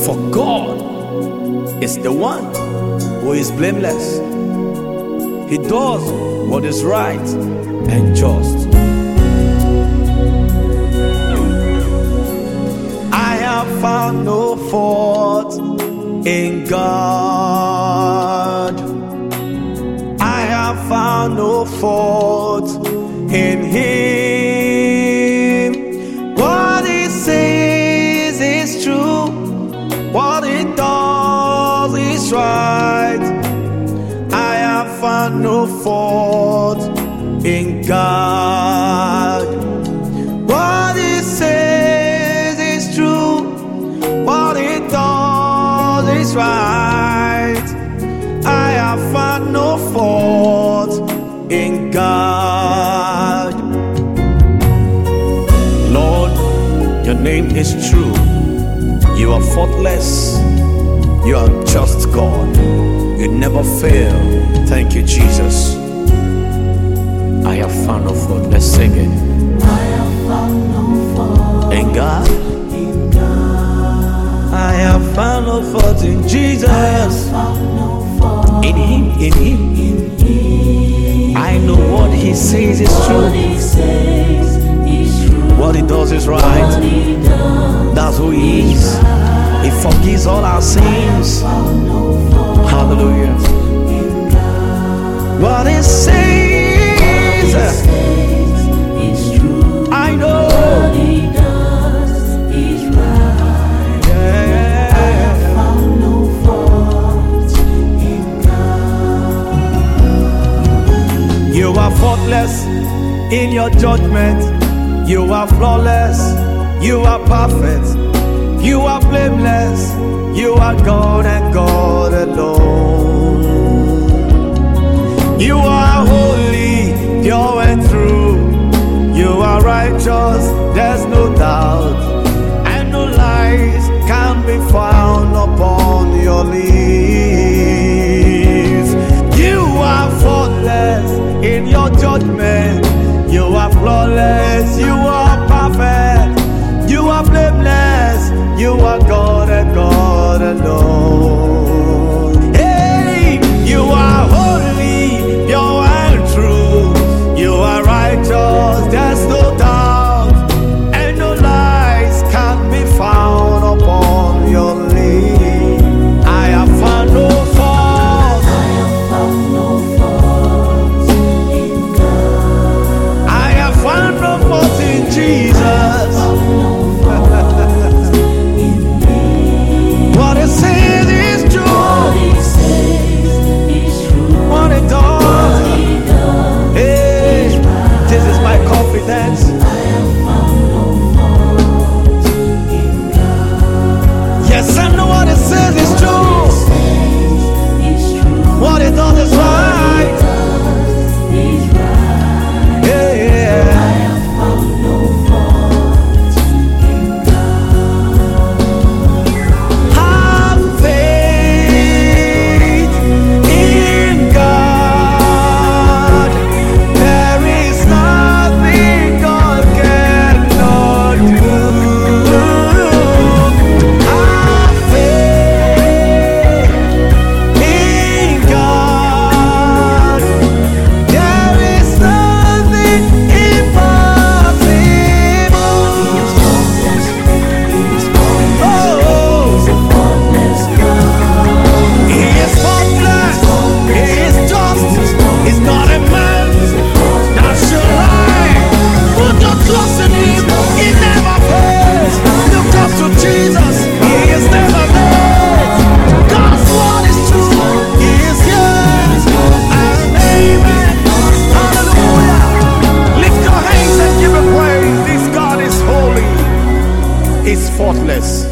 For God is the one who is blameless. He does what is right and just. I have found no fault in God. I have found no fault in Him. What He says is true. What He does is right. I have found no fault in God. What He says is true. What He does is right. I have found no fault in God. Lord, your name is true. You are faultless. You are just God. You never fail. Thank you, Jesus. I have found no fault. Let's sing it. I have found no fault In God. in God. I have found no fault in Jesus. I have found no fault In Him. In Him. in Him. I know what He says is What true. He says is true. What He does is What right. He does That's who He is. He forgives all our sins. found no fault Hallelujah. in God. What He says, What He says is true. I know. What He does is right. Yeah. Found no fault in God. You are faultless in your judgment. You are flawless. You are perfect. You are blameless. You are God and God alone. You are holy, pure and true. You are righteous, there's no doubt. And no lies can be found upon your lips. You are faultless in your judgment. You are flawless, you are perfect. You are blameless, you are God and God alone. Hey, you are holy, pure and true. You are righteous, there's no doubt. And no lies can be found upon your lips. I have found no fault. I have found no fault in God. I have found no fault in Jesus. Found no fault in Him. What He says is true. What He says is true. What He does. What He does Hey, is right. this is my confidence. I have found no fault in God. Yes, I know what He says is true. Is true. What He does is right. Is right. Yeah, I yeah. have found no fault in God. Have faith in God. There is nothing God cannot do. Have faith in God. There is nothing impossible. He is faultless. He is just. He's not a man that should lie. Put your trust in Him. He never fails. Look up to Jesus. He is never late. God's word is true. He is yes and amen. Hallelujah. Lift your hands and give Him praise. This God is holy. He's faultless.